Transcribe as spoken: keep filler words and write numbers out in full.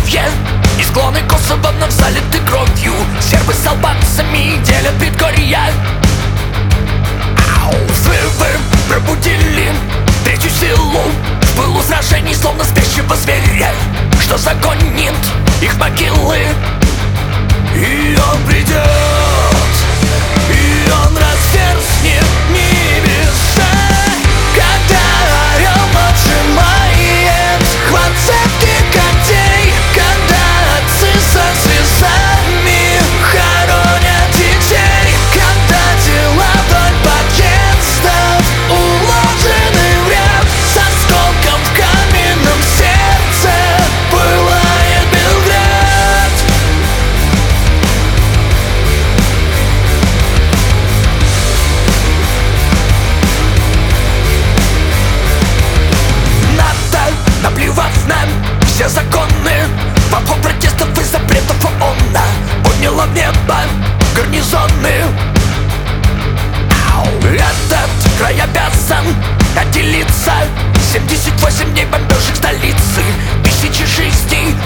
Приднестровье и склоны Косово вновь залиты кровью. Сербы с албанцами делят предгорья. Взрывы пробудили третью силу в пылу сражений, словно спящего зверя, что загонит их могилы. И он придет, и он разверзнет небеса, когда орел поджимает хват цепких когтей, когда отцы со слезами хоронят детей, когда тела вдоль подъездов уложены в ряд с осколком в каменном сердце пылает Белград. НАТО, наплевав на все законы, в обход протестов и запретов ООН подняла в небо гарнизоны. Этот край обязан отделиться. Семьдесят восемь дней бомбежек столицы, тысячи жизней